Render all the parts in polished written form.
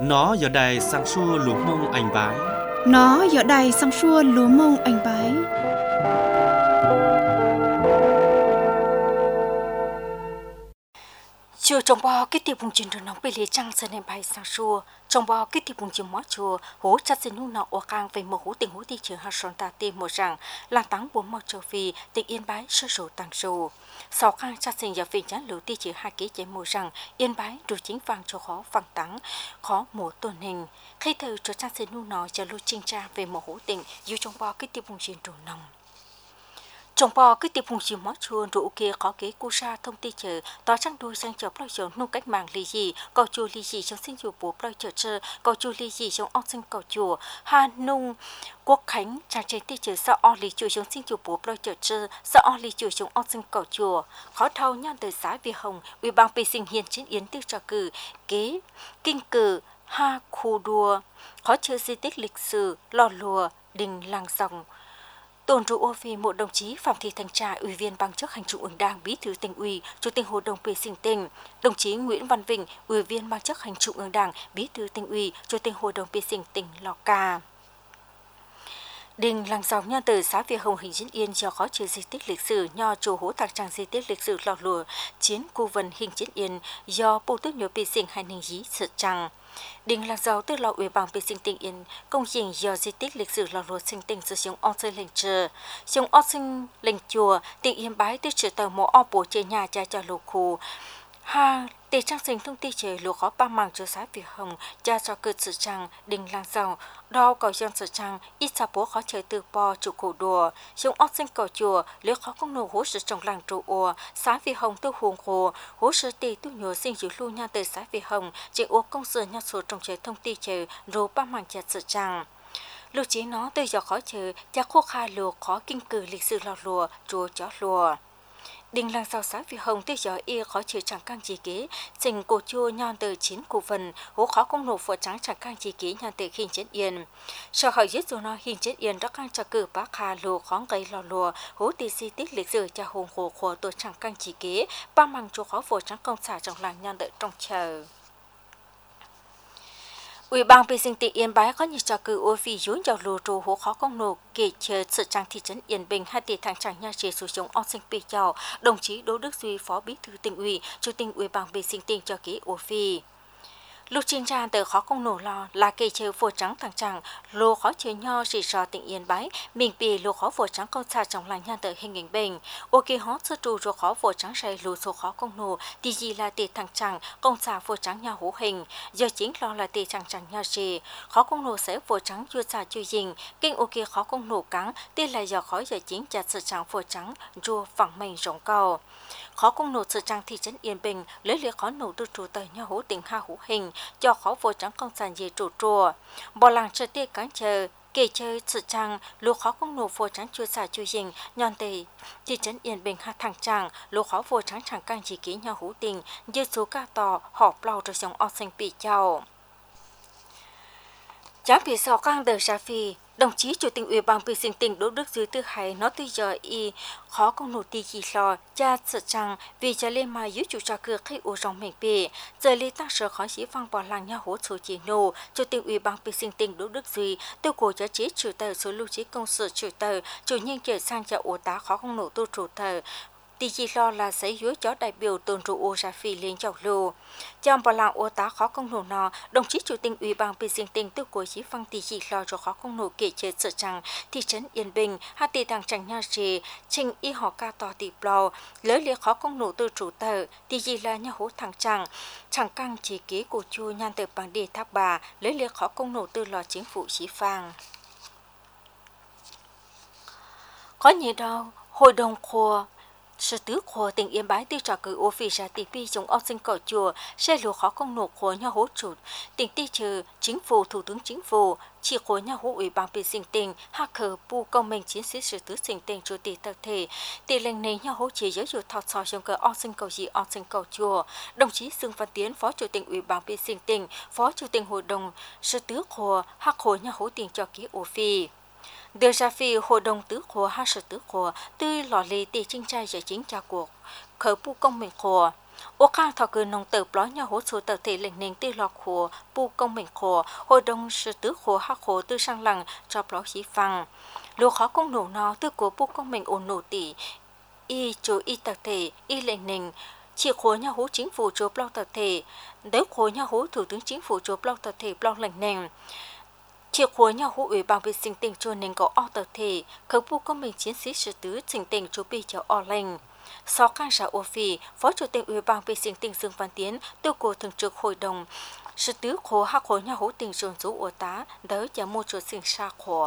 Nó giờ đây sang xua lúa mông anh bái. Nó giờ đây sang xua lúa mông anh bái. Chưa trong bao cái tiệp bùng chuyện rồi nóng bị lệ trăng sơn em bay sang xua trong bao cái tiệp bùng chuyện mót chùa hố chặt xin nu nọ ở càng về một hố tình hố thị trường hạt son ta tìm một rằng là tăng bốn màu châu phi tỉnh Yên Bái sơ sổ tăng sổ sau càng chặt xin giờ phiền chán lưu thị trường hai ký chạy một rằng Yên Bái rồi chính vàng cho khó vàng tăng khó một tuần hình khi thời cho chặt xin nu nọ cho lưu trinh tra về một hố tỉnh dù trong bao cái tiệp bùng chuyện rồi nóng trong bò cái tiệp hùng chim mót chuồn rượu kia có kế cú sa thông tin chờ tỏ trăng đuôi sang chợ ploi chợ nung cách mạng lì gì cầu chùa lì gì trong sinh chùa bố ploi chợ chợ cầu chùa lì gì trong ong sinh cầu chùa hà nung quốc khánh trang chế ti chợ sao o lì chùa trong sinh chùa bố ploi chợ chợ sao o lì chùa trong ong sinh cầu chùa khó thâu nhan từ xã Việt Hồng ủy ban bê sinh hiền chiến yến tiêu trò cử kế kinh cử ha khu đua khó chơi di tích lịch sử lò lùa đình làng dòng Tôn trụ ô vì một đồng chí Phạm Thị Thanh Trà, Ủy viên Ban chấp hành Trung ương Đảng, Bí thư Tỉnh ủy, Chủ tịch Hội đồng Bê sinh tỉnh, đồng chí Nguyễn Văn Vịnh, Ủy viên Ban chấp hành Trung ương Đảng, Bí thư Tỉnh ủy, Chủ tịch Hội đồng Bê sinh tỉnh Lào Cai. Đình làng dòng nhân từ xã Việt Hồng hình diễn yên do khó trừ di tích lịch sử nho chủ hố tạc trang di tích lịch sử lò lùa chiến cu vần hình diễn yên do bộ tước nhớ bê sinh hai ninh dí sự trăng. Đình làng giàu từ lò ủy ban bê sinh tỉnh yên công trình do di tích lịch sử lò lùa sinh tỉnh sử dụng ong sinh lệnh trờ dùng ong sinh lệnh chùa tỉnh Yên Bái từ trở tàu mộ o bổ chế nhà cha lô khu ha để trang sinh thông tin trời lúa khó ba mảng cho xã Việt Hồng cha cho cơ sự trang đình làng giàu đo cầu dân sự trang ít sa bố khó trời từ bò chủ cổ đùa dùng ong sinh cầu chùa lứa khó công nổ hố sự trồng làng trụ ùa xã Việt Hồng tiêu huồng hồ hố sự tì tu nhớ sinh dữ lưu nha từ xã Việt Hồng chỉ ua công sự nha số trồng trời thông tin trời rồi ba mảng cha sự trang lưu chí nó từ giờ khó trời cha khô kha lúa khó kinh cử lịch sử lò lùa chùa chó lùa đình làng giàu xã Việt Hồng từ giờ y khó chịu chẳng căng chỉ kế trình cổ chua nhon từ chín cổ phần hố khó công nổ phở trắng chẳng căng chỉ kế nhon từ hình chết yên sau khỏi giết rồi nó hình chết yên đã căng cho cử bác hà lùa khó gây lò lùa hố tì di tích lịch sử cha hùng hồ khổ tổ chẳng căng chỉ kế ba măng chỗ khó phở trắng công xả trong làng nhon đợi trong chờ Ủy ban bê sinh tỉnh Yên Bái có nhiều trò cử ô vì dối dào lùa trù hố khó công nổ kể chờ sự trang thị trấn Yên Bình hai tỷ thằng chẳng nhà chế sử dụng ong sinh bì chào đồng chí Đỗ Đức Duy phó bí thư tỉnh ủy chủ tịch Ủy ban bê sinh tỉnh cho ký ô vì lúc trên trang từ khó công nổ lo là cây chơi phổ trắng thằng chẳng lô khó chơi nho chỉ do tỉnh Yên Bái mình bị lô khó phổ trắng công xả trong làng nhà từ hình ảnh bình ok hót sơ trù rồi khó phổ trắng say lô số khó công nổ thì gì là tỷ thằng chẳng công xả phổ trắng nhà hữu hình giờ chính lo là tỷ thằng chẳng nhà gì khó công nổ sẽ phổ trắng chưa xả chưa dình kinh ok khó công nổ cắn tên là do khó giờ chính chặt sự trắng phổ trắng rùa phẳng mình rộng cầu khó công nổ sự trang thị trấn Yên Bình lấy liệt khó nổ từ trụ tờ nhà hữu tỉnh ha hữu hình cho khó phổ trắng công sản về trụ chùa bỏ làng chơi tiết cán chờ kể chơi sự trang lúa khó công nổ phổ trắng chưa xả chưa dình nhon tề thị trấn Yên Bình ha thằng chàng lúa khó phổ trắng chẳng căng chỉ ký nhà hữu tỉnh như số ca tò họp lau rồi dòng o xanh bị chào Chám phía sau căng đời Sa Phi, đồng chí Chủ tịch Ủy ban bê sinh tỉnh Đỗ Đức Duy Tư Hải nói từ giờ y khó công nổ tì gì lo cha sợ rằng vì cho lên mà dưới chủ trò cửa khi ô rong mình bề giờ lên tăng sở khó chỉ vang bỏ làng nhà hỗ trợ chỉ nô Chủ tịch Ủy ban bê sinh tỉnh Đỗ Đức Duy tiêu cổ giá chế chủ tờ số lưu trí công sự chủ tờ chủ nhân chuyển sang cho ổ tá khó công nổ tu chủ tờ Tì chỉ lo là sẽ dưới chó đại biểu tôn trụ ô Sa Phi lên chọc lô. Trong bảo làng ô tá khó công nổ nọ, đồng chí Chủ tịch Ủy ban bê sinh tỉnh tiêu cổ chỉ phăng tì chỉ lo cho khó công nổ kể chế sợ rằng thị trấn Yên Bình, hai tỷ đảng chẳng nhà trì, trình y họ ca tỏ tỷ bò, lấy liệt khó công nổ từ chủ tờ, tì chỉ là nhà hố thằng chẳng căng chỉ ký của chua nhan từ bằng đề tháp bà, lấy liệt khó công nổ từ lò chính phủ chỉ phang. Có nhiều đâu, hội đồng khô Sở tứ khổ tỉnh Yên Bái tiêu trò cử ô phì ra tỷ pi chống ong sinh cỏ chùa xe lúa khó công nổ khổ nhà hỗ trụ tỉnh ti trừ chính phủ thủ tướng chính phủ chỉ khổ nhà hỗ ủy ban bê sinh tỉnh hạ khờ pu công minh chiến sĩ sở tứ sinh tỉnh chủ tịch tập thể tỷ lệnh này nhà hỗ chỉ giới dụ thọt sò trong cờ ong sinh cầu gì ong sinh cầu chùa đồng chí Dương Văn Tiến phó chủ tịch ủy ban bê sinh tỉnh phó chủ tịch hội đồng sở tứ khổ hạ khổ nhà hỗ tỉnh cho ký ô phì đưa ra phi hội đồng tứ khổ hai sở tứ khổ tư lò lì tỷ trinh trai giải chính tra cuộc khởi pu công mình khổ ô ca thọ cử nông tử bó nhau hỗ trợ tập thể lệnh nền tư lọ khổ bu công mình khổ hội đồng sư tứ khổ hắc khổ tư sang lằng cho bó khí phăng lúa khó công nổ nó tư của bu công mình ổn nổ tỷ y chủ y tập thể y lệnh nền chỉ khối nhau hỗ chính phủ chỗ blo tập thể nếu khối nhau hỗ thủ tướng chính phủ chỗ blo tập thể blo lệnh nền chiều khối nhau hỗ ủy ban vệ sinh tỉnh cho nên có o tập thể khởi bu công mình chiến sĩ sư tứ trình tỉnh chỗ bị cho o lệnh sau can xã ô phi phó chủ tịch ủy ban vệ sinh tỉnh Dương Văn Tiến tiêu cổ thường trực hội đồng sư tứ khối hắc khối nhau hỗ tỉnh dồn dũ ô tá đỡ cho môi trường sinh xa khổ.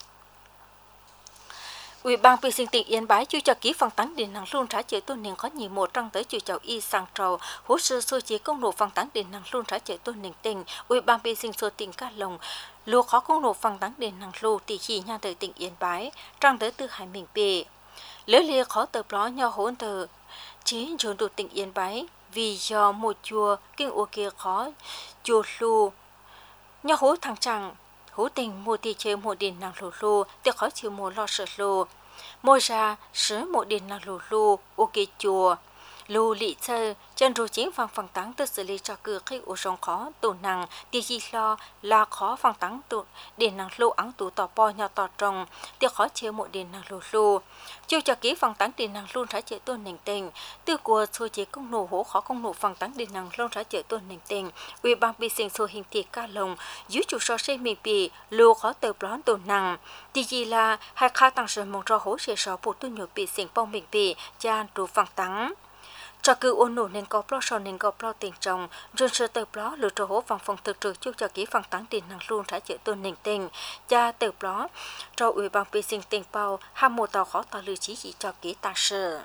Ủy ban vệ sinh tỉnh Yên Bái chú cho ký phong tán điện năng luôn trả chế tôn niệm có nhiều một trong tới chú cháu y sang trầu hỗ trợ sơ chế công nộp phong tán điện năng luôn trả chế tôn niệm tỉnh Ủy ban vệ sinh sơ tỉnh Cát Lồng lúa khó công nộp phong tán điện năng lưu tỷ chỉ nhà tới tỉnh Yên Bái trong tới từ Hải Minh Bề lỡ lia khó tờ đó nhau hỗn tờ chỉ dồn đủ tỉnh Yên Bái vì do một chùa kinh ô kia khó chùa lưu nhau hỗ thằng chẳng hỗ tình một thị chế một điện năng lù tiếc khó chịu một lo sợ lù mỗi ra sứ một điện năng lù ok chùa lù lị chơi chân rồi chính phòng táng tự xử lý cho cửa khi ô sông khó tụ năng thì gì lo là khó phòng táng tụ điện năng lù áng tụ tỏ po nhỏ tỏ trồng tiếc khó chịu một điện năng lù chưa cho ký phòng táng điện năng luôn trả chế tuần nền tình từ của số chế công nổ hỗ khó công nổ phòng táng điện năng luôn trả chế tuần nền tình ủy ban bị sinh số hình thị ca lồng dưới chủ so xây mì bì lô khó tờ blón tồn năng thì gì là hai khá tăng sự mong cho hỗ trợ số bộ tuần nhược bị sinh bông mình bì chan đủ phòng táng cho cứ ôn nổ nên có plo sòn nên có plo tiền trồng rồi sơ tờ plo lựa trò hỗ phòng thực trực chúc cho ký phòng táng điện năng luôn trả chế tuần nền tình cha tờ plo cho ủy ban bị sinh tình bao ham một tàu khó tàu lừa chỉ cho ký ta sở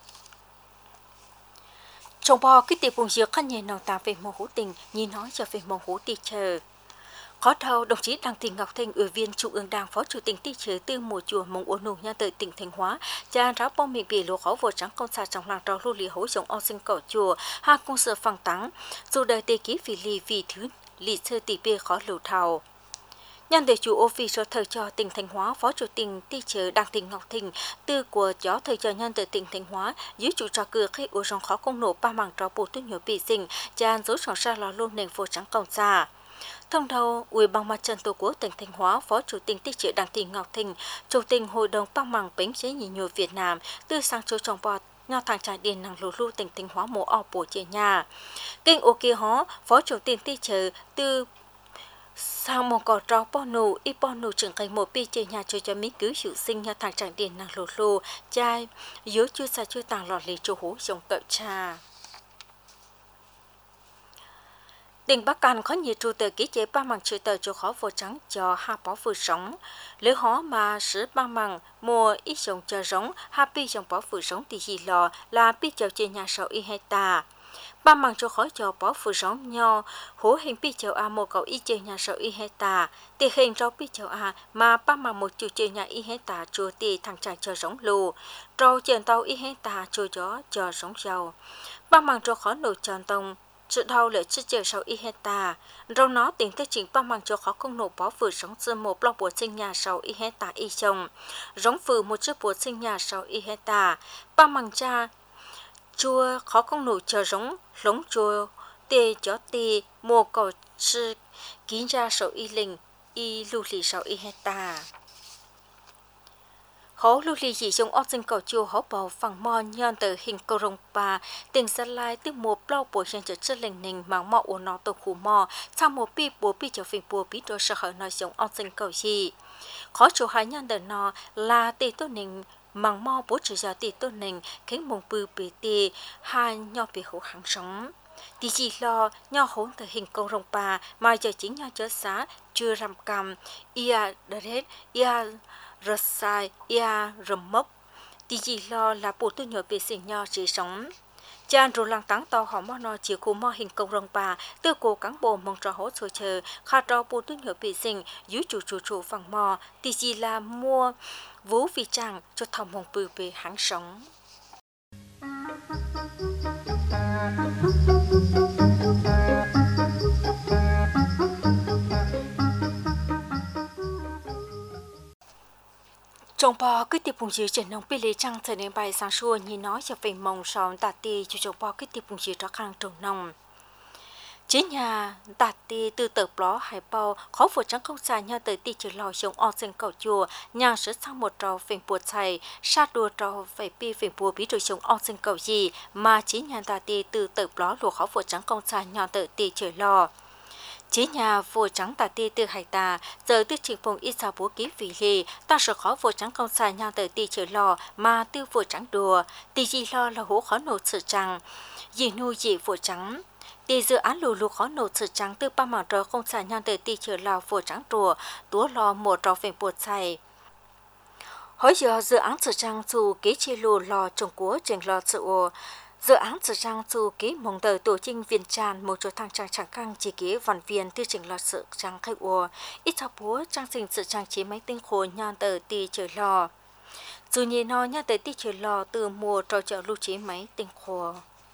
trong bò cái tiệp vùng dược khăn nhẹ nòng tạm về mồ hữu tình nhìn nói cho về mồ hữu tì chờ có thâu đồng chí Đặng Thị Ngọc Thanh ủy viên Trung ương Đảng phó chủ tịch ti chế tư mùa chùa mong ôn nụ nha tới tỉnh Thanh Hóa cha ráo bom miệng bị lúa khó vô trắng công xã trong làng trào lưu lì hối giống ao sinh cỏ chùa hai công sở phẳng táng dù đời tê ký vì lì vì thứ lì sơ tỷ bia khó lưu thầu nhân để chủ office thời cho tỉnh Thanh Hóa phó chủ tịch ti chế Đặng Thị Ngọc Thanh tư của chó thời cho nhân từ tỉnh Thanh Hóa dưới chủ trò cửa khi ô rong khó công nổ ba mảng trò bổ tuyết nhiều bị sinh cha dấu sòng ra lò luôn nền vô trắng công xã thông đầu ủy ban mặt trận tổ quốc tỉnh Thanh Hóa phó chủ tịch ti chế Đặng Thị Ngọc Thanh chủ tịch hội đồng ba mảng bánh chế nhị nhiều Việt Nam từ sang chỗ trồng bọt nhau thằng trại điện năng lù tỉnh Thanh Hóa mổ ao bổ chế nhà kinh ô kia hó phó chủ tịch ti chế từ sang một cỏ trâu po nụ trưởng thành một pi chơi nhà cho mỹ cứu hiệu sinh nhà thằng trại điện năng lù chai dưới chưa xa chưa tàng lọt lì chỗ hú giống cậu cha tỉnh Bắc Cạn có nhiều trụ tờ ký chế ba mảng chữ tờ cho khó vô trắng cho hai bỏ vừa sống lỡ hó mà sứ ba mảng mua ít giống cho giống hai pi giống bỏ vừa sống thì gì lò là pi chào chơi nhà sau y hay ta ba mảng cho khó cho bỏ vừa sống nho hố hình pi chào a một cậu y chơi nhà sau y hay ta thì hình rau pi chào a mà ba mảng một chủ chơi nhà y hay ta chùa thì thằng trai cho giống lù rau chèn tàu y hay ta chùa gió cho giống giàu ba mảng cho khó nổi tròn tông sự đau lợi chết chờ sau y hecta rau nó tính tới chính ba mảng cho khó công nổ bó vừa sống xưa một lọ bùa sinh nhà sau y hecta y chồng giống phừ một chiếc bùa sinh nhà sau y hecta ba mảng cha chua khó công nổ chờ giống lống chua tê chó tê mùa cỏ sư kín ra sau y linh y lưu lì sau y hecta hố lưu lì chỉ dùng ốc sinh cầu chua hố bầu phẳng mò nhon từ hình cầu rồng bà tỉnh Gia Lai từ một lâu buổi sáng trở chất lành nình mang mọ ổ nó từ khu mò sau một pi trở phình bùa bí đồ sợ hở nói dùng ốc sinh cầu gì khó chỗ hai nhân đời nó là tì tốt nình mang mò bố trở ra tì tốt nình khiến mông bư bì tì hai nho bị hổ hàng sống thì chỉ lo nho hốn từ hình cầu rồng bà mà giờ chính nho chớ xá chưa rằm cầm ia đợt ia sai ia rầm mốc thì chỉ lo là bộ tư nhỏ vệ sinh nho chỉ sống chan rồi lăng táng to họ mò nó chiều khu mò hình cầu rồng bà từ cổ cán bộ mong cho hỗ trợ chờ khá cho bộ tư nhỏ vệ sinh dưới chủ phẳng mò thì chỉ là mua vũ vì chàng cho thòng mong bự về hãng sống Trong bò cứ tiếp bùng dưới trên nông bì lì trăng thời nên bài sáng xua nhìn nói cho về mong sòn tà tì cho trong bò cứ tiếp bùng dưới cho khang trồng nông. Chế nhà tà tì từ tờ bó hải bao khó phụ trắng không xa nhau tới tì chữ lò sống o sinh cầu chùa nhà sửa sang một trò phình bùa chày sát đùa trò phải pi phình bùa bí rồi sống o sinh cầu gì mà chế nhà tà tì từ tờ bó lùa khó phụ trắng không xa nhau tới tì chữ lò. Chế nhà vua trắng tà ti từ hải tà giờ từ trình phùng ít sao bố ký vì lì ta sợ khó vua trắng công xa nhau tới ti chữ lò mà tư vua trắng đùa ti gì lo là hố khó nổ sự trắng gì nu gì vua trắng ti dự án lù lù khó nổ sự trắng từ ba mảng trò không xa nhau tới ti chữ lò vua trắng đùa túa lo một trò phèn bột xài hỏi giờ dự án sự trắng dù kế chi lù lò trồng cúa trình lò sự dự án sự trang su ký mong tờ tổ trinh viên tràn một chỗ thang trang chẳng căng chỉ ký văn viên tiêu chỉnh lò sự trang khai ua ít thao búa trang sinh sự trang trí máy tinh khối nhon tờ ti chờ lò dù nhìn nó nhon tờ ti chờ lò từ mùa trò chợ lưu trí máy tinh khối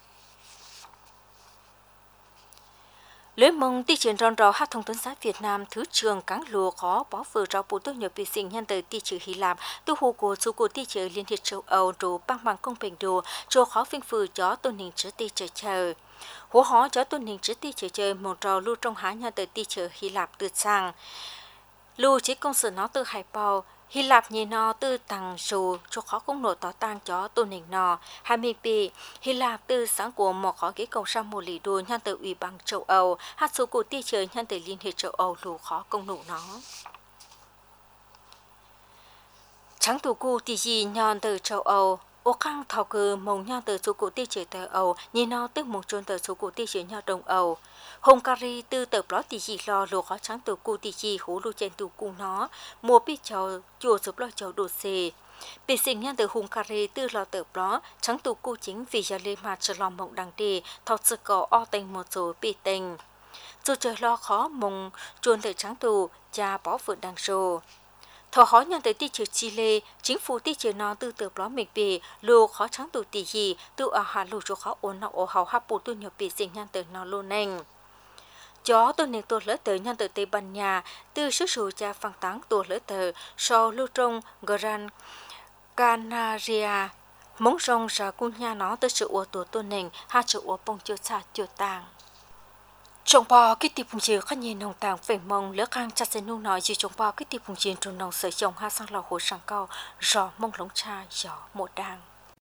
lưới mông ti triển ròn rò hát thông tấn xã Việt Nam thứ trường cáng lùa khó bó vừa rau bù tốt nhiều bị sinh nhân từ ti trừ Hy Lạp tu hồ của su của ti trừ Liên hiệp châu Âu đồ băng bằng công bình đồ cho khó phinh phừ chó tôn hình chữ ti chờ chờ hố hó chó tôn hình chữ ti chờ chờ một trò lưu trong há nhân từ ti trừ Hy Lạp từ sang lưu chỉ công sự nó từ hải bao Hy Lạp nhìn nó từ tầng sù cho khó công nổi tỏ tang chó tôn hình nó 20 pi Hy Lạp từ sáng của một khó ký cầu sang một lì đua nhân từ Ủy ban châu Âu hát số của ti trời nhân từ Liên hiệp châu Âu lù khó công nụ nó trắng tù cu ti gì nhân từ châu Âu ô khang thảo cử mong nhân từ số của ti trời từ Âu nhìn nó tức một chôn từ số của ti trời nhân Đông Âu Hungary từ tờ plot thì gì lo lô khó trắng từ cu thì gì hú lô trên từ cu nó mua bị cháu chùa giúp lo cháu đồ xề bị sinh nhân từ Hungary từ lo tờ plot trắng từ cu chính vì giờ lên mặt trở lòng mộng đằng đi thọ sự có o tình một số bị tình dù trời lo khó mong chuồn từ trắng từ cha bỏ vượt đằng sô thọ khó nhân tới ti trừ Chile chính phủ ti trừ nó từ tờ plot mình bị lô khó trắng từ tỷ gì từ ở hà lô cho khó ổn nó ở hào hấp bù tu nhiều bị sinh nhân từ nó luôn nành chó tôi nên tôi lỡ tới nhân từ Tây Ban Nha từ sức sù cha phăng táng tôi lỡ tới sau lưu trong Gran Canaria mong rong ra cung nhà nó tới sự ủa tổ tôi nên hai sự ủa bông chưa xa chưa tàng trong bò cái tiệp phùng chiều khách nhìn nông tàng về mong lỡ khang chặt sen nung nói chỉ trong bò cái tiệp phùng chiều trong nông sợi chồng hai sang lò hồ sang cao rò mong lóng cha gió một đàng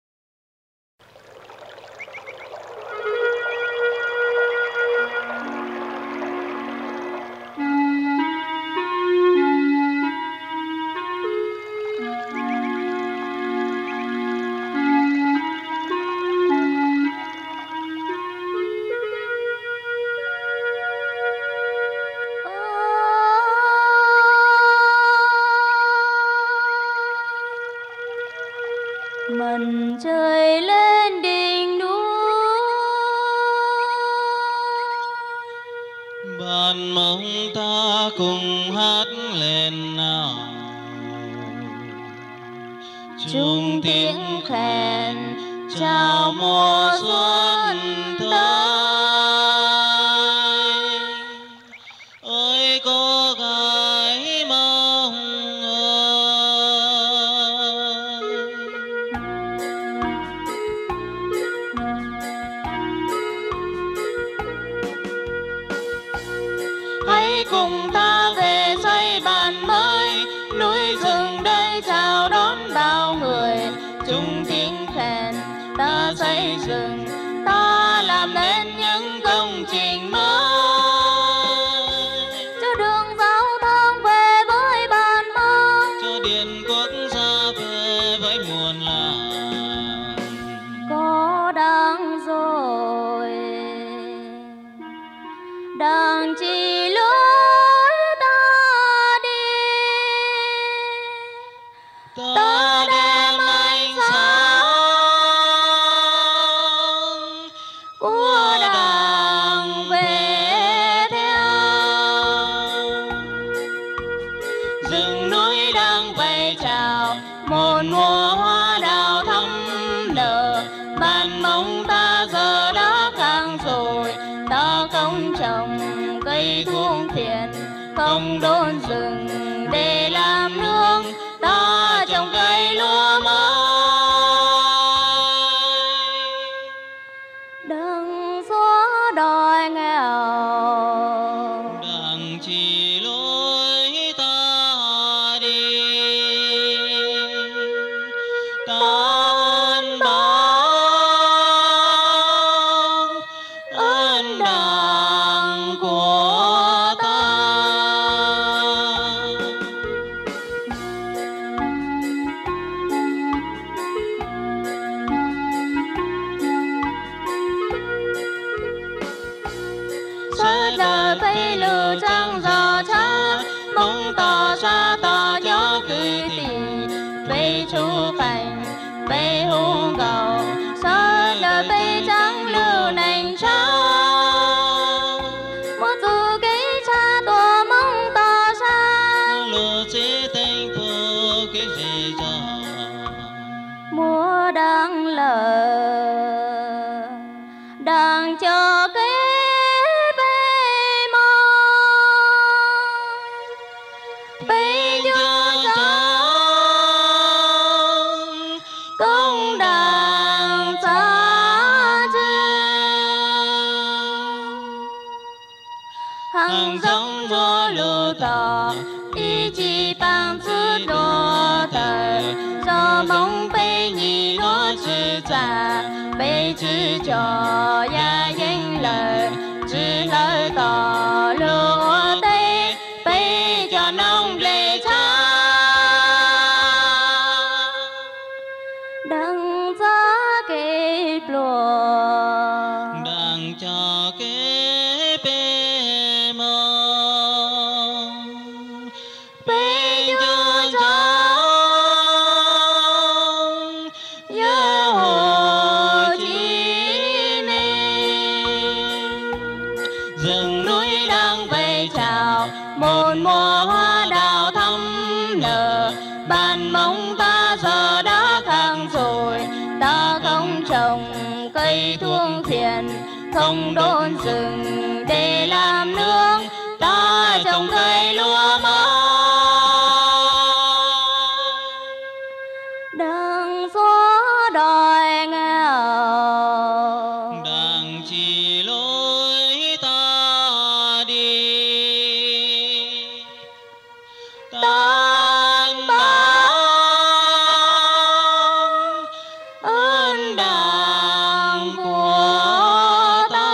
Mặt trời lên đỉnh núi ban mong ta cùng hát lên nào chung tiếng khen chào mùa xuân tới ơi cô gái mong hãy cùng ta về xây bàn mới núi rừng đây chào đón bao người chung tiếng khen ta xây dựng ta làm nên những công trình mới cho đường giao thông về với bàn mong cho điện quốc gia về với muôn làng có đáng rồi đang chỉ lối ta đi ta đem ánh sáng của đảng về theo rừng núi đang vẫy chào một mùa hoa đào thắm nở bàn mong ta giờ đã càng rồi ta không trồng cây thuốc phiện không đốn rừng để làm nương ta trồng cây tan bóng ơn đàng của ta. Suốt đời bay lừa trăng gió cha mong tỏ ra tỏ gió cười tình bay chu cảnh bay hùng cầu suốt đời bay trắng lưu nành cha một dù cái cha tua mong tỏ ra lừa chế tình của cái gì cho mua đang lờ đang cho cái hàng giống cho lưu tỏ ý chí bằng chữ đô tờ do mong bê nhị nó chữ trả bê chữ cho ya danh lời chữ lời tỏ lưu tây bê cho nông lệ cha đăng giá kê lùa đăng cho kê một mùa hoa đào thắm nở bàn mong ta giờ đã khang rồi ta không trồng cây thuốc phiện không đốn rừng để làm nương ta trồng cây lúa mới đang gió đòi nghèo đang chỉ lối ta đi tan bóng ơn đàng của ta.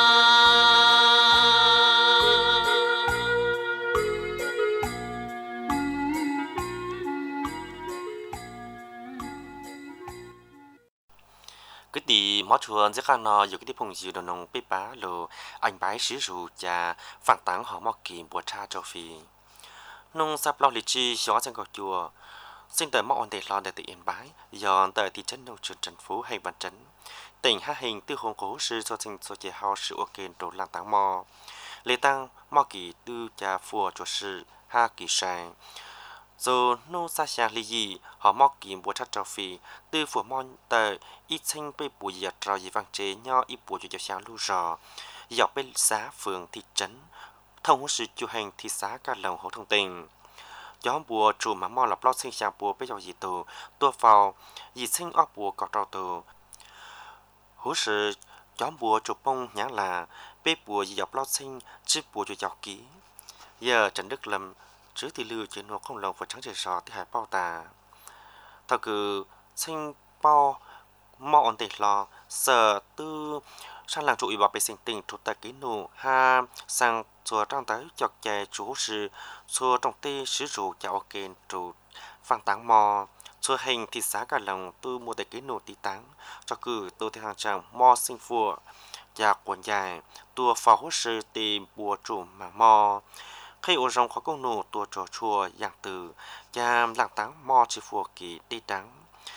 cái tí mót chuồn rất là nó dù cái tí phong gì đồ nông bếp bá lô anh bái sử dụng cha phản táng họ mọc kìm bùa cha châu Phi nông sắp lo lịch chi xóa chân cầu chùa sinh tới mọc ổn định lo để tự yên bái dọn tới thị trấn nông trường trần phú hay văn trấn tỉnh hát hình tư hồn cố sư cho sinh cho chế hao sự ok đồ làng táng mò lễ tăng mò kỳ tư cha phùa cho sư ha kỳ sai rồi nông sa xa lý gì họ mò kìm bùa cha châu Phi tư phùa mòn tới ít sinh bê bùa giật rồi gì vang chế nho ít bùa cho sáng lưu rò dọc bên xã phường thị trấn thông sự chủ hành thị xã cả lòng hồ thông tin gió bùa chủ mà mò lọc lót sinh sang bùa bây giờ gì tù tua vào gì sinh óc bùa có trâu tù hú sự gió bùa chủ bông nhã là bê bùa gì dọc lót sinh chứ bùa cho dọc ký giờ Trần Đức Lâm trước thì lưu trên nó không lòng và trắng trời sò thì hải bao tà thảo cử sinh bao mò ổn định lo sở tư sang làng chủ bảo vệ sinh tình thuộc tại ký nụ ha sang chùa trong tới chọc chè chủ sự chùa trong tê sử dụng chào kênh chủ phản táng mò chùa hình thị xã cả lòng tư mua tại ký nụ tí táng cho cử tôi theo hàng trang mò sinh phùa và quần dài tua pháo hốt sư tìm bùa chủ mà mò khi ô rong khó công nụ tua trò chùa dạng từ và làng táng mò chỉ phùa kỳ tí táng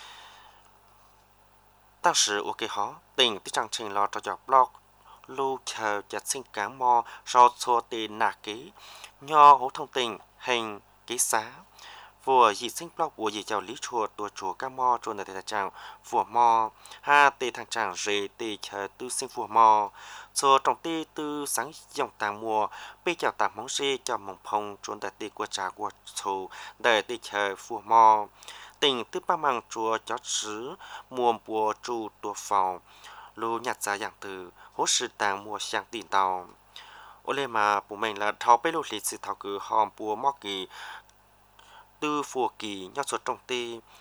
当时我给好tỉnh tí trang trình lo cho dọc blog lưu chờ chặt sinh cáng mò so cho tiền nạc ký nho hố thông tin hình ký xá vừa dị sinh blog của dị chào lý chùa tua chùa ca mò chùa nơi trang phùa mò ha tê thằng trang rề tê chờ tư sinh phùa mò cho trong tê tư sáng dòng tàng mùa bê chào tàng mong xê cho mong phong chùa tại tê của trà của chùa để tê chờ phùa mò tỉnh tư ba mang chùa chó sứ mùa bùa trụ tua phòng lưu nhặt ra dạng từ hỗ sự tàng mùa sang tiền tàu ô lê mà bố mình là thao bê lô lịch sử thao cử hòm bùa mò kỳ tư phùa kỳ nhóc xuất trong tê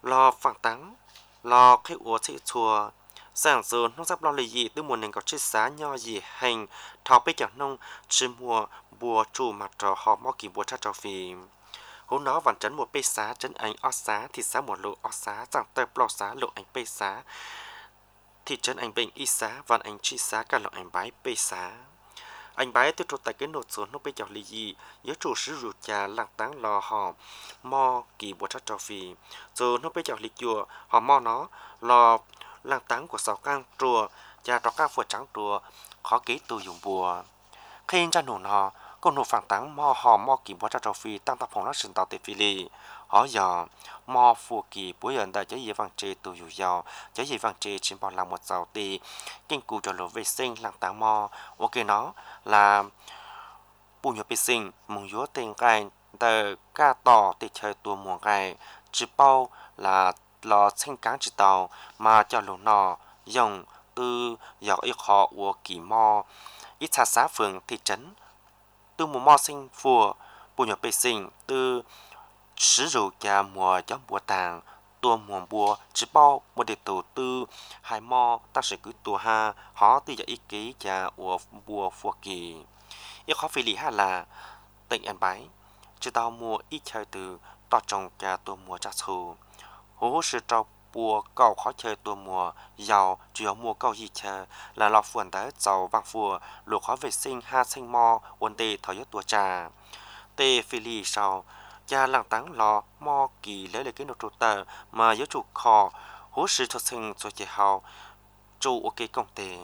lo phẳng tắng lo khách ủa thị chùa sáng giờ nông sắp lo lì gì từ mùa này có chiếc xá nho gì hành thọ bây giờ nông chỉ mùa bùa chủ mặt trò họ mò kỳ bùa cha trò phim hôm đó vẫn trấn một bê xá trấn anh ót xá thì xá một lộ ót xá chẳng tơi lo xá lộ anh bê xá thị trấn anh bình y xá vẫn anh chi xá cả lộ anh bái bê xá anh bái từ chỗ tại cái nốt số nó bây giờ lì gì nhớ chủ sử dụng trà lặng táng lò họ mò kỳ bùa cha trò phim rồi nó bây giờ lì chùa họ mò nó lò làng táng của sáu cang trùa và trò cang phượt trắng trùa khó ký từ dùng bùa khi ra nổ nọ con nổ phẳng táng mò hò mò kỳ bùa cha trò phi tăng tập phòng nó sừng tàu tê phi li họ giờ mò phù kỳ bùa hiện đại giấy vàng trề từ dù giàu giấy vàng trề trên bao làm một giàu tì kinh cụ cho lộ vệ sinh làng táng mò ok nó là bù nhớ vệ sinh mong yếu tên cái tờ ca tỏ để chơi tua mùa cái chỉ bao là lò sinh cán chỉ tàu mà cho lũ nọ dùng từ dọc ít họ của kỳ mò ít xa xá phường thị trấn từ mùa mò sinh phùa bù nhật bê sinh từ sử dụng cha mùa gió bùa tàng tua mùa bùa chỉ bao một đề tổ tư hai mò ta sẽ cứ tua ha họ từ giờ ý ký cha của bùa phùa kỳ ít khó phi lý ha là tỉnh ăn bái chỉ tao mua ít chơi từ to trồng cha tua mùa cha thù hố sự trao bùa cầu khó chơi tua mùa giàu chủ yếu mùa cầu gì chơi là lọ phượng tới giàu vàng phùa lục khó vệ sinh ha sinh mò ổn tê thổi tua trà tê phi lì sau cha làng táng lò mò kỳ lấy cái nốt tờ mà yếu chủ kho hố sự cho sinh cho chị hào chủ ok công tê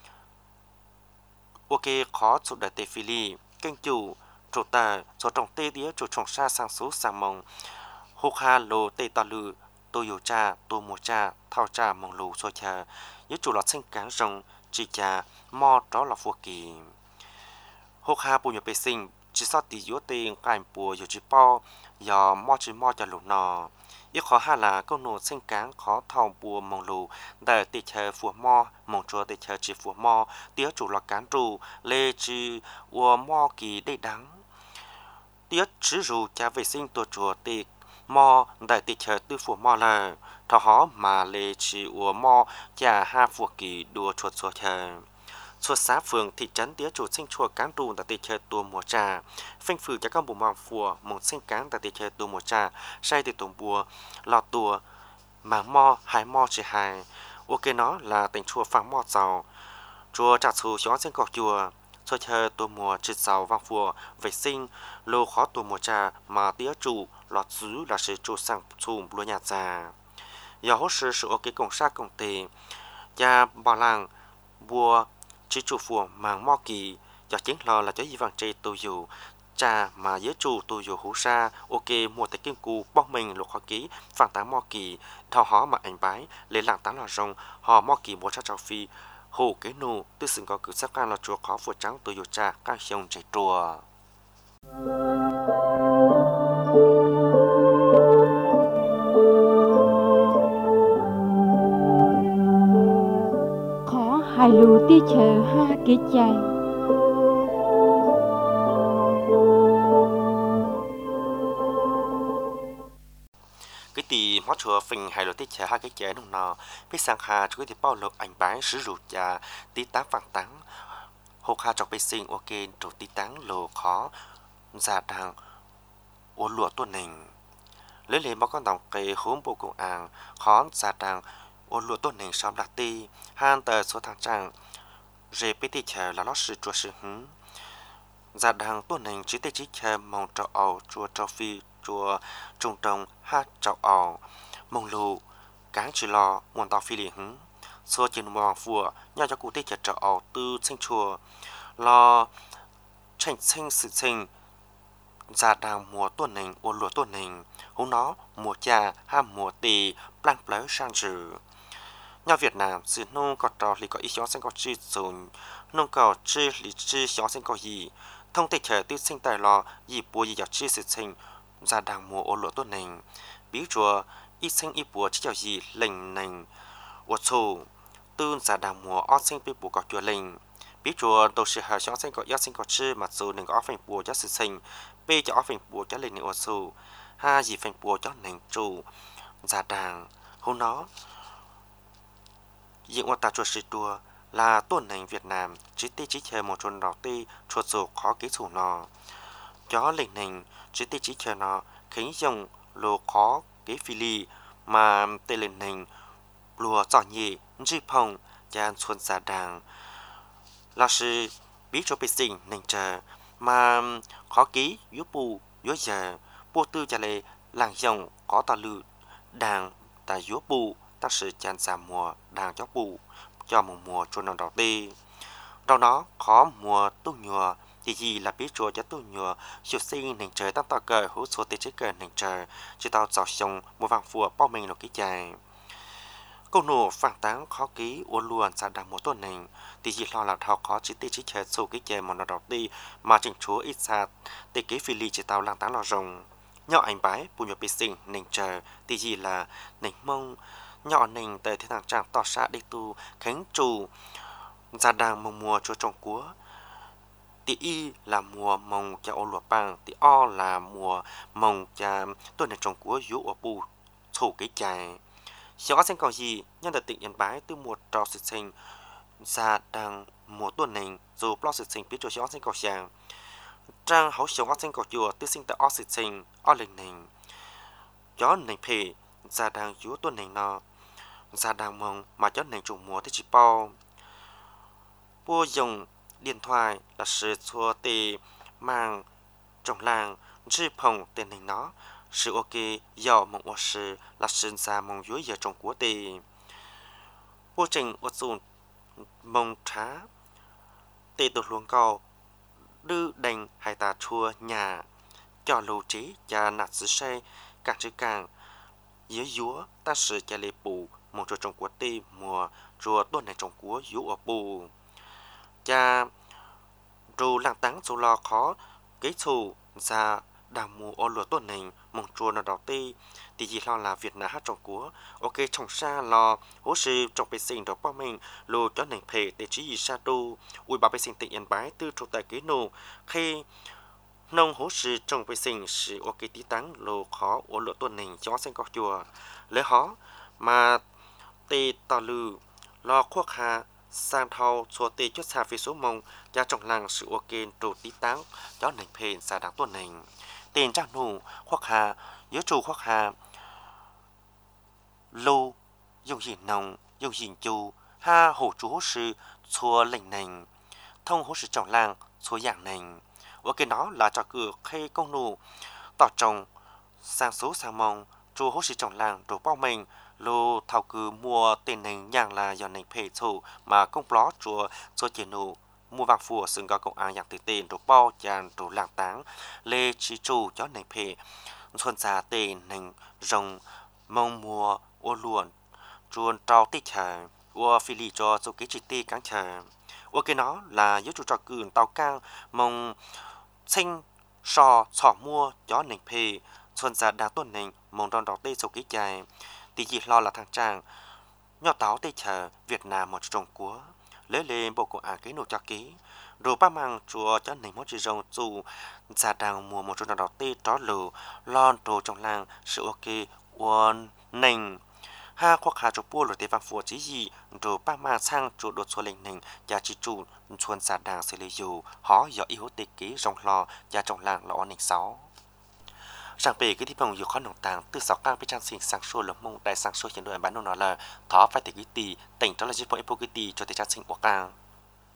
ok khó chủ đại tê phi lì kênh chủ chủ tờ cho trồng tê đĩa chủ trồng sa sang số sang mông hô ha lô tê tà lư tôi yêu cha tôi mua cha thao cha mong lù xôi cha với chủ lọt sinh cán rồng chỉ cha mò đó là phù kỳ hô ha bùi nhập bê sinh chỉ sao tỷ yếu tiền cài bùa yếu chỉ bao giờ mò chỉ mò cho lù nọ ít khó ha là câu nô sinh cán khó thao bùa mong lù để tỷ chờ phù mò mong chúa tỷ chờ chỉ phù mò tía chủ lọt cán trù lê chỉ ua mò kỳ đầy đắng tía chỉ rù cha vệ sinhตัวchùa tỷ mò đại tỷ chờ tư phù mò là thọ hó mà lê chỉ ua mò cha ha phù kỳ đùa chuột xua chờ chuột xã phường thị trấn tía chủ sinh chùa cán trù đại tỷ chờ tua mùa trà phanh phừ cho các bộ mò phù mong sinh cán đại tỷ chờ tua mùa trà say tỷ tùng bùa lọt tua mà mò hai mò chỉ hai ok nó là tỉnh chùa phẳng mò giàu chùa trả xù xóa sinh cọc chùa cho chờ tua mùa chỉ giàu vang phù vệ sinh lô khó tua mùa trà mà tía chủ lọt giữ là sự chủ sang chùm lúa nhà già giờ hốt sự ok công sát công tề nhà bà làng bùa chỉ chủ phù màng mò kỳ giờ chính là cho gì vàng trề tôi dù trà mà giới chủ tôi dù hú sa ok mua tại kim cù bóc mình lục khó ký phản tán mò kỳ thao hó mà ảnh bái lấy làng tán là rồng họ mò kỳ bùa cha trào phi hồ cái nụ tư sừng có cử sắc can là chùa khó phù trắng tôi dù trà các sông chảy trùa khó hai lù tia chờ ha kế chạy cái tì mót chùa phình hai lô tê chè hai cái chè nung nọ biết sang hà chú cái tì bao lộc ảnh bái sử dụng trà tí táng vàng táng hô hà chọc bê sinh ok chủ tí táng lô khó già đàng ô lụa tuần nình lấy lấy bao con đồng cây hướng bộ công an khó già đàng ô lụa tuần nình xóm lạc ti han tờ số thằng trang rê bê tê chè là nó sự chùa sự hứng già đàng tuần nình chỉ tê chỉ chè mong trọ ầu chùa trọ phi chùa trung đông hát trọ ầu mong lù cáng chỉ lo nguồn tàu phi liền hứng xua trên mong phùa nhau cho cụ tê chè trọ ầu tư sinh chùa lo tranh sinh sự sinh già đàng mùa tuần nình ô lụa tuần nình hôm nó mùa trà ha mùa tì plan pleu sang trừ nhau Việt Nam sự nông có trò thì có ý xóa sinh có chi dùng nông cầu chi lý chi xóa sinh có gì thông tịch thể tư sinh tài lò gì bùa gì giọt chi sự sinh già đàng mùa ô lụa tuần nình bí chùa ít sinh ít bùa chỉ giọt gì lệnh nình ô thù tư già đàng mùa ót sinh bị bùa có chùa lệnh bí chùa đầu sự hà xóa sinh có yếu sinh có chi mà dù đừng có ót phanh bùa cho sự sinh bê cho ót phanh bùa cho lệnh ô thù ha gì phanh bùa cho nình chủ gia đàng hôm nó diện qua ta cho sự đua là tuần hành Việt Nam chỉ tê chỉ chờ một chốn đầu tê chuột dù khó kỹ thủ nó chó lệnh hành chỉ tê chỉ chờ nó khiến dùng lô khó kỹ phi ly mà tê lệnh hành lùa giỏ nhị dư phong chan xuân gia đàng là sự biết cho bị sinh nền chờ mà khó ký yếu bù yếu giờ bù tư trả lời làng dòng có tà lự đàng tại yếu bù ta sự chan xa mùa đàng cho bù cho một mùa cho nó đầu tê đó nó khó mùa tu nhùa thì gì là biết cho tu nhùa sự sinh nền trời ta tạo cờ hữu số tê chế cờ nền trời chỉ tao dọc sông một vàng phùa bao mình nó cái dài câu nổ phản táng khó ký uốn luồn ra đằng một tuần này thì chỉ lo là họ có chỉ tê chỉ chờ số cái chè mà nó đầu ti mà chỉnh chúa ít xa tê kế phi ly chỉ tao lang táng lò rồng nhỏ ảnh bái bùn nhập bị sinh nền chờ thì gì là nền mông nhỏ nền tới thế thằng chàng tỏ xa đi tu khánh chủ ra đằng mông mùa cho trồng cúa thì y là mùa mông cho ô lụa bang thì o là mùa mông cho tuần này trồng cúa yếu ở bù thủ cái chài Xóa xanh cầu gì nhân đặc tỉnh Yên Bái từ một trò sự sinh ra đang mùa tuần này dù lo sự sinh biết cho xóa xanh cầu xàng trang hậu xóa xanh cầu chùa tư sinh tại o sự sinh o lệnh này gió này phê ra đang yếu tuần này nó ra đang mong mà gió này trùng mùa tới chỉ bao bua dùng điện thoại là sự xua tì mang trong làng dư phòng tên này nó sự ok do mong ở sự là sinh ra mong dưới giờ trong của tì quá trình ở dùng mong trá tì được luôn cầu đưa đành hay ta chua nhà cho lưu trí và nạt sự xe càng chữ càng dưới dúa ta sự cha lê bù mong cho trong của tì mùa chùa tuần này trong của dú ở bù cha dù làng táng dù lo khó kế thù ra đàm mùa ô lúa tuần này mong chùa nó đầu ti thì chỉ lo là Việt Nam hát trong của ok trong xa lo hỗ sư trong bê sinh đó bao mình lô cho nền phê để chỉ gì xa tu ui bà bê sinh tỉnh Yên Bái từ trong tài kế nô khi nông hỗ sư trong bê sinh sự ok tí táng lô khó ô lúa tuần này cho sinh có chùa lấy hó mà tê tà lư lo khuất hà sang thâu xua tê chút xa phía số mông gia trong làng sự ok trù tí táng cho nền phê xa đáng tuần này tiền trang nụ khoác hà yếu chủ khoác hà lô dùng gì nồng dùng gì chu ha hổ chú hỗ sư xua lệnh nành thông hỗ sư trong làng xua dạng nành ở cái đó là trò cửa khi công nụ tỏ trồng sang số sang mong chú hỗ sư trong làng đồ bao mình lô thảo cử mua tiền nành nhàng là do nành phê thủ mà công ló chùa cho tiền nụ mua vàng phùa xứng có công an dạng từ tiền đồ bao chàn đồ làng táng lê trí chủ cho nành phê xuân xa tiền nành rồng mong mùa ô luồn chuồn trao tích chờ ô phi lì cho số kế chỉ tê cáng chờ ô cái nó là yếu chủ trò cừn tàu cang mong sinh sò sỏ mua cho nành phê xuân xa đá tuần nành mong đòn đỏ tê số kế dài thì chỉ lo là thằng chàng nhỏ táo tê chờ Việt Nam một trồng cúa lấy lên bộ của cái nổ cho ký đồ ba mang chùa cho nền mốt chỉ rồng dù ra đang mùa một chỗ nào đó tê đó lù lon đồ trong làng sự ok uốn nền ha khoác hà cho bua rồi tê vàng phùa chỉ gì đồ ba mang sang chỗ đột số lệnh nền và chỉ chủ chuồn ra đàng xử lý dù họ do yếu tê ký rồng lò và trong làng lọ nền 6 sang bề cái thiết bằng nhiều khó nồng tàng từ 6 cang với trang sinh sang xô lồng mông đại sang xô hiện đội bán nông nó là thó phải thể cái tì tỉnh đó là giúp bộ epo cái tì cho thể trang sinh của cang